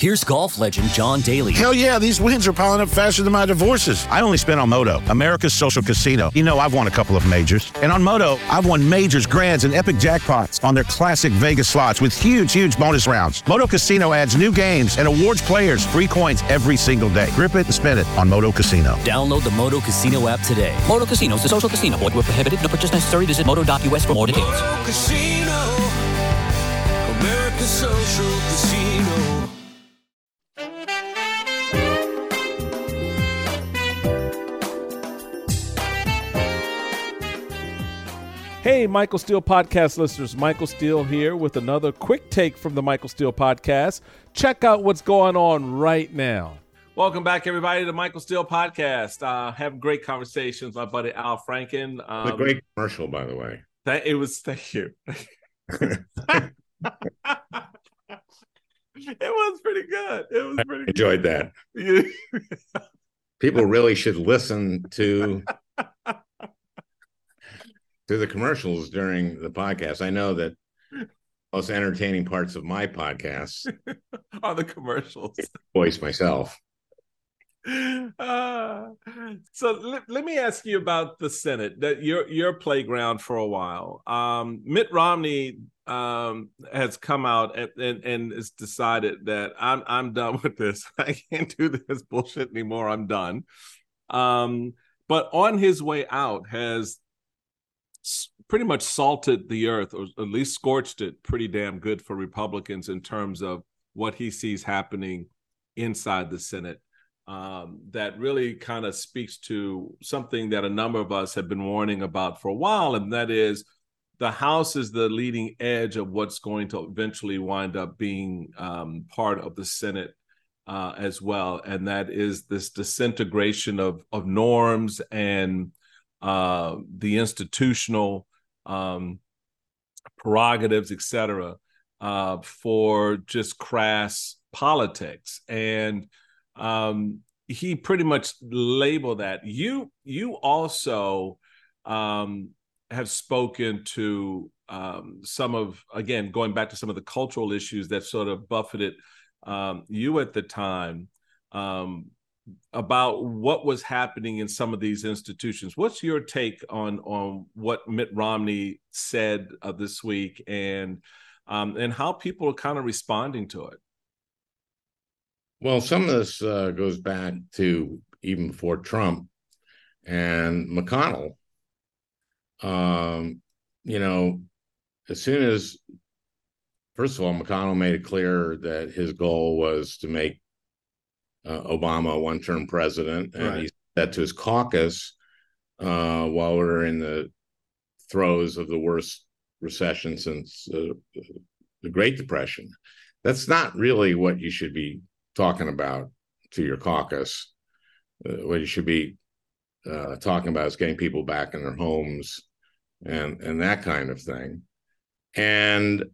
Here's golf legend John Daly. Hell yeah, these wins are piling up faster than my divorces. I only spent on Moto, America's social casino. You know, I've won a couple of majors. And on Moto, I've won majors, grands, and epic jackpots on their classic Vegas slots with huge bonus rounds. Moto Casino adds new games and awards players free coins every single day. Grip it and spin it on Moto Casino. Download the Moto Casino app today. Moto Casino is a social casino. Void where prohibited. No purchase necessary. Visit moto.us for more details. Moto Casino, America's social casino. Hey, Michael Steele podcast listeners. Michael Steele here with another quick take from the Michael Steele podcast. Check out what's going on right now. Welcome back, everybody, to the Michael Steele podcast. Having great conversations with my buddy Al Franken. A great commercial, by the way. Thank you. It was pretty good. I enjoyed that. People really should listen to the commercials during the podcast. I know that most entertaining parts of my podcast are the commercials. Voice myself. So let me ask you about the Senate, that your playground for a while. Mitt Romney has come out and has decided that I'm done with this. I can't do this bullshit anymore. I'm done. But on his way out has pretty much salted the earth, or at least scorched it pretty damn good for Republicans in terms of what he sees happening inside the Senate. That really kind of speaks to something that a number of us have been warning about for a while, and that is the House is the leading edge of what's going to eventually wind up being part of the Senate as well, and that is this disintegration of norms and the institutional prerogatives, et cetera, for just crass politics. And he pretty much labeled that. You also have spoken to some of, again, going back to some of the cultural issues that sort of buffeted you at the time, about what was happening in some of these institutions. What's your take on what Mitt Romney said this week, and how people are kind of responding to it? Well, some of this goes back to even before Trump and McConnell. As soon as, first of all, McConnell made it clear that his goal was to make Obama a one-term president, and right. He said that to his caucus while we're in the throes of the worst recession since the Great Depression. That's not really what you should be talking about to your caucus. What you should be talking about is getting people back in their homes and that kind of thing. And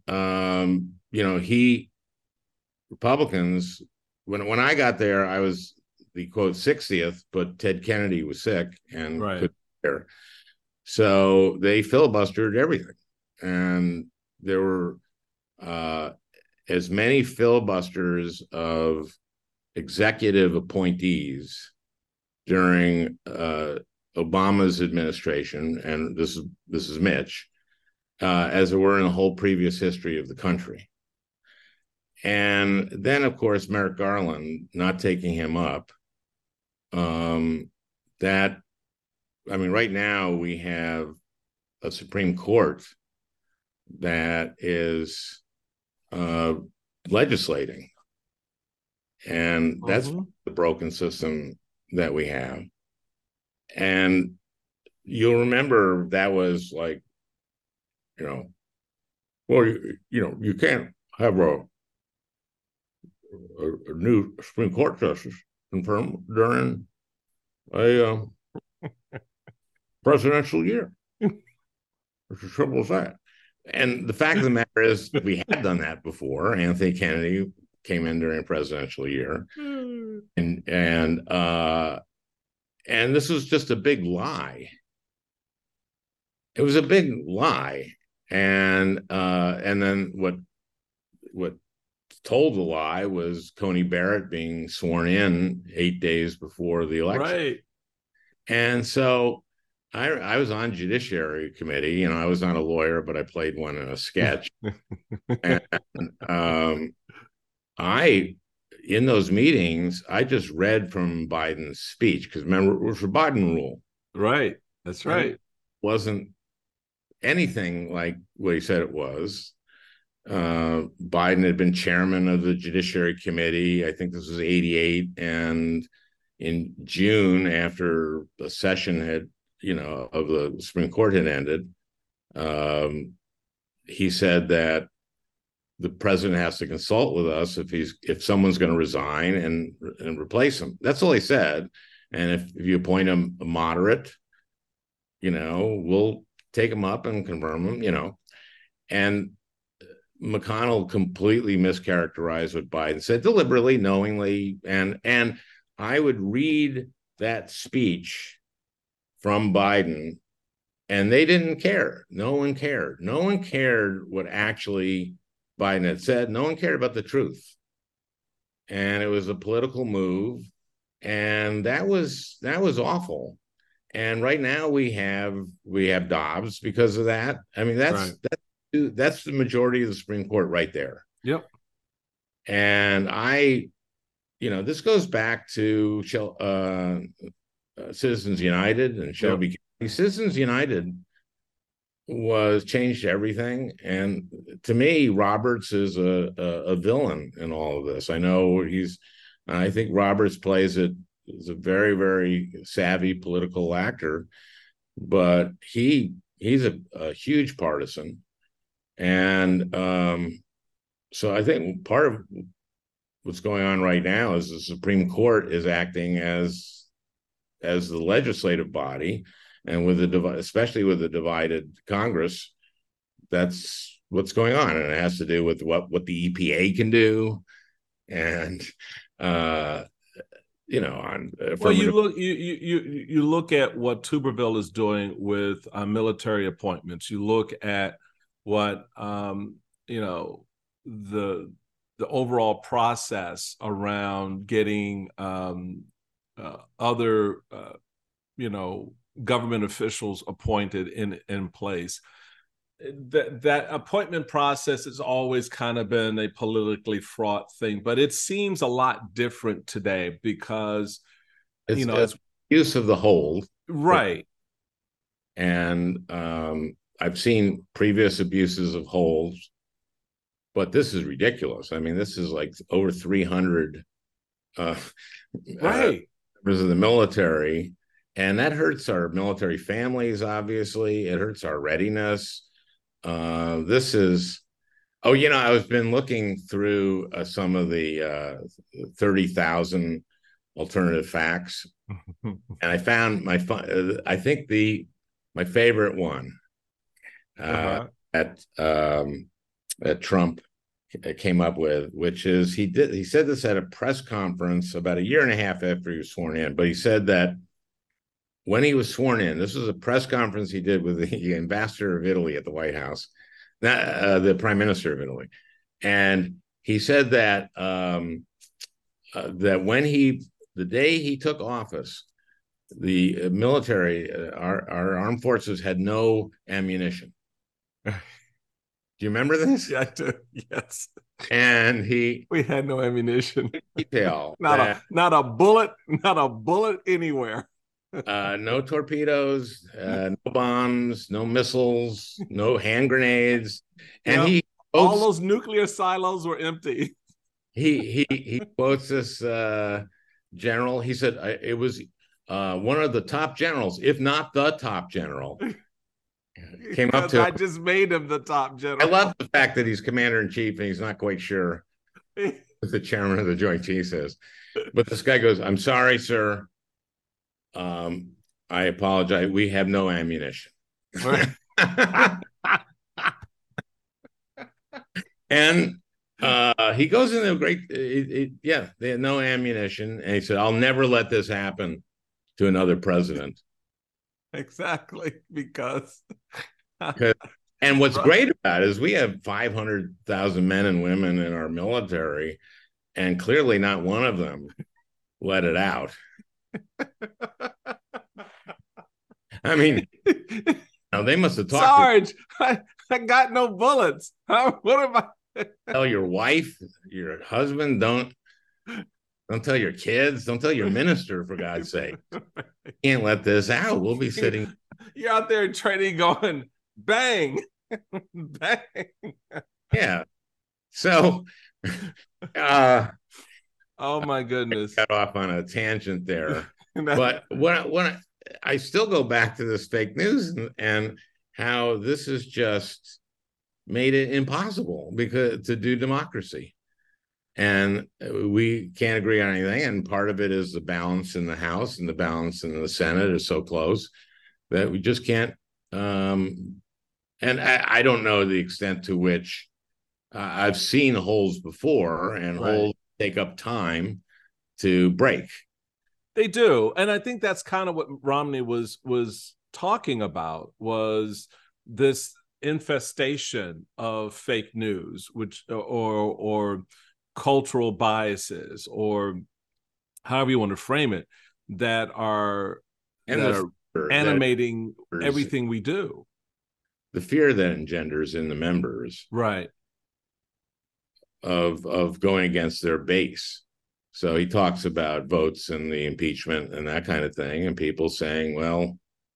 Republicans. When I got there, I was the quote 60th, but Ted Kennedy was sick and couldn't be there. So they filibustered everything, and there were as many filibusters of executive appointees during Obama's administration, and this is Mitch, as there were in the whole previous history of the country. And then, of course, Merrick Garland not taking him up. Right now we have a Supreme Court that is legislating. And that's the broken system that we have. And you'll remember that was like, you can't have a new Supreme Court justice confirmed during a presidential year. It's as simple as that. And the fact of the matter is, we had done that before. Anthony Kennedy came in during a presidential year, and this was just a big lie. It was a big lie, and then what told the lie was Coney Barrett being sworn in 8 days before the election. Right. And so I was on Judiciary Committee. You know, I was not a lawyer, but I played one in a sketch. And in those meetings, I just read from Biden's speech, because remember, it was the Biden rule. Right. That's right. It wasn't anything like what he said it was. Biden had been chairman of the Judiciary Committee. I think this was 88. And in June, after the session had, of the Supreme Court had ended, he said that the president has to consult with us if someone's going to resign and replace him. That's all he said. And if you appoint him a moderate, we'll take him up and confirm him, And McConnell completely mischaracterized what Biden said, deliberately, knowingly. And I would read that speech from Biden, and they didn't care. No one cared. No one cared what actually Biden had said. No one cared about the truth. And it was a political move. And that was awful. And right now we have Dobbs because of that. I mean, that's the majority of the Supreme Court right there. Yep. And this goes back to Citizens United and Shelby. Yep. Citizens United changed everything. And to me, Roberts is a villain in all of this. I think Roberts plays it as a very, very savvy political actor, but he's a huge partisan. And so I think part of what's going on right now is the Supreme Court is acting as the legislative body, and especially with the divided Congress, that's what's going on. And it has to do with what the EPA can do. And, you look at what Tuberville is doing with military appointments. You look at what, the overall process around getting other, government officials appointed in place. That appointment process has always kind of been a politically fraught thing, but it seems a lot different today because, it's use of the hold. Right. And I've seen previous abuses of holds, but this is ridiculous. I mean, this is like over 300 members of the military, and that hurts our military families, obviously. It hurts our readiness. I was been looking through some of the 30,000 alternative facts, and I found my favorite one that Trump came up with, which is he said this at a press conference about a year and a half after he was sworn in, but he said that when he was sworn in, this was a press conference he did with the ambassador of Italy at the White House, the prime minister of Italy. And he said that that the day he took office, the military, our armed forces had no ammunition. Do you remember this? Yeah, I do. Yes. And we had no ammunition. Detail. Not a bullet anywhere. No torpedoes, no bombs, no missiles, no hand grenades. And all those nuclear silos were empty. He quotes this general. He said it was one of the top generals, if not the top general. Came up to I just made him the top general. I love the fact that he's commander in chief and he's not quite sure what the chairman of the Joint Chiefs is. But this guy goes, "I'm sorry, sir. I apologize. We have no ammunition." And he goes into a great, they had no ammunition. And he said, "I'll never let this happen to another president." Exactly, because And what's great about it is we have 500,000 men and women in our military, and clearly not one of them let it out. I mean, they must have talked. Sarge, I got no bullets. What am I? Tell your wife, your husband, don't tell your kids, don't tell your minister, for God's sake. Can't let this out. We'll be sitting. You're out there in training going, bang, bang. Yeah. So, oh my goodness. I got off on a tangent there. But when I still go back to this fake news and how this has just made it impossible to do democracy. And we can't agree on anything. And part of it is the balance in the House and the balance in the Senate is so close that we just can't. And I don't know the extent to which I've seen holes before, and holes take up time to break. They do. And I think that's kind of what Romney was talking about, was this infestation of fake news, which or cultural biases, or however you want to frame it, that are animating everything we do. The fear that engenders in the members, right, of going against their base. So he talks about votes and the impeachment and that kind of thing, and people saying, well,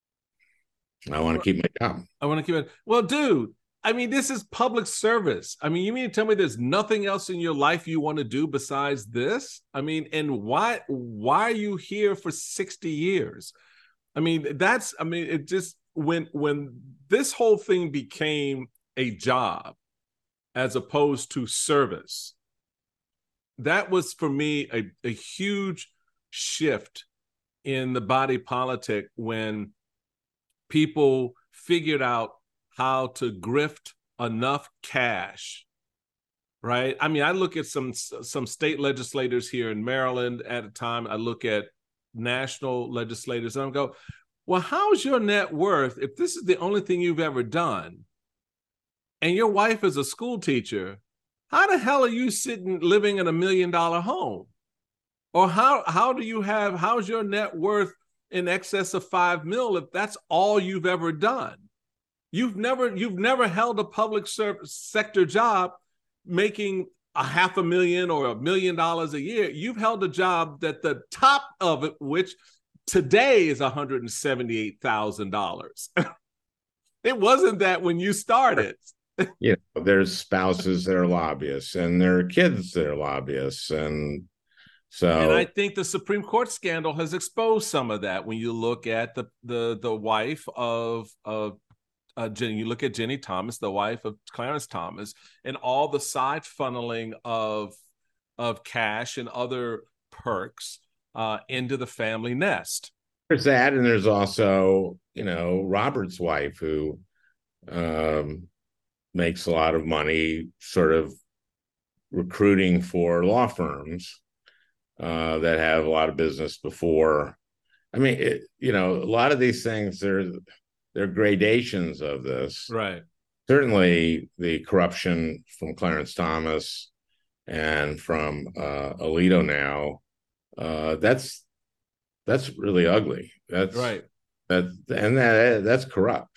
I want to keep my job. I want to keep it. Well, dude, I mean, this is public service. I mean, you mean to tell me there's nothing else in your life you want to do besides this? I mean, and why are you here for 60 years? I mean, it just, when this whole thing became a job as opposed to service, that was for me a huge shift in the body politic, when people figured out how to grift enough cash, right? I mean, I look at some state legislators here in Maryland at a time. I look at national legislators and I go, well, how's your net worth if this is the only thing you've ever done, and your wife is a school teacher? How the hell are you living in $1 million home? Or how's your net worth in excess of $5 million if that's all you've ever done? You've never held a public sector job making $500,000 or $1 million a year. You've held a job that the top of it, which today is $178,000. It wasn't that when you started. You know, there's spouses that are lobbyists, and there are kids that are lobbyists, and I think the Supreme Court scandal has exposed some of that. When you look at the wife of Jenny, you look at Jenny Thomas, the wife of Clarence Thomas, and all the side funneling of cash and other perks into the family nest. There's that, and there's also, Robert's wife, who makes a lot of money sort of recruiting for law firms that have a lot of business before. I mean, a lot of these things, they're gradations of this. Right. Certainly the corruption from Clarence Thomas and from Alito now, that's really ugly. That's right. That's corrupt.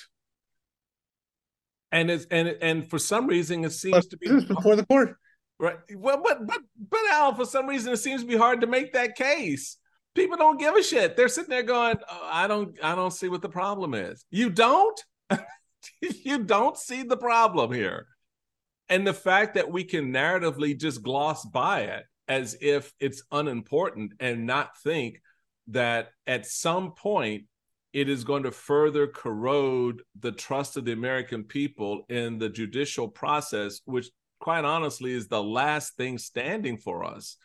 And for some reason it seems to be before the court. Right. Well, but Al, for some reason it seems to be hard to make that case. People don't give a shit. They're sitting there going, oh, I don't see what the problem is. You don't? You don't see the problem here. And the fact that we can narratively just gloss by it as if it's unimportant and not think that at some point it is going to further corrode the trust of the American people in the judicial process, which quite honestly is the last thing standing for us.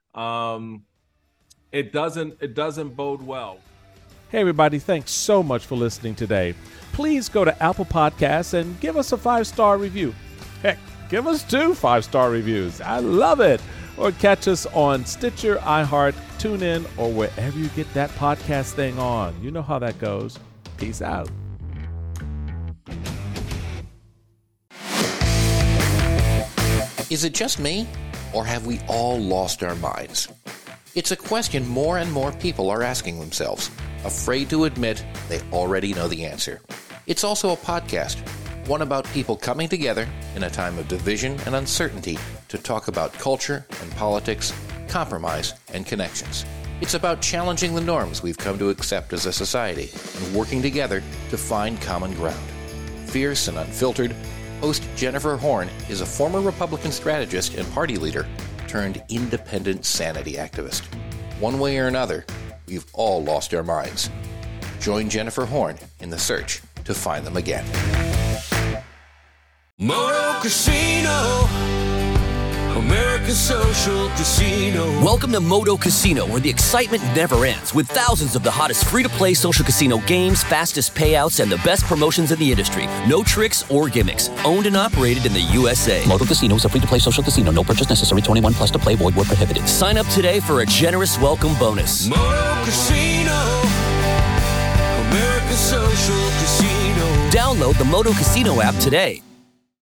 It doesn't bode well. Hey everybody, thanks so much for listening today. Please go to Apple Podcasts and give us a 5-star review. Heck, give us 2 5-star reviews. I love it. Or catch us on Stitcher, iHeart, TuneIn, or wherever you get that podcast thing on. You know how that goes. Peace out. Is it just me, or have we all lost our minds? It's a question more and more people are asking themselves, afraid to admit they already know the answer. It's also a podcast, one about people coming together in a time of division and uncertainty to talk about culture and politics, compromise and connections. It's about challenging the norms we've come to accept as a society and working together to find common ground. Fierce and unfiltered, host Jennifer Horn is a former Republican strategist and party leader turned independent sanity activist. One way or another, we've all lost our minds. Join Jennifer Horn in the search to find them again. Moto Casino, America's social casino. Welcome to Moto Casino, where the excitement never ends, with thousands of the hottest free-to-play social casino games, fastest payouts, and the best promotions in the industry. No tricks or gimmicks. Owned and operated in the USA. Moto Casino is a free-to-play social casino. No purchase necessary. 21 plus to play. Void where prohibited. Sign up today for a generous welcome bonus. Moto Casino, America's social casino. Download the Moto Casino app today.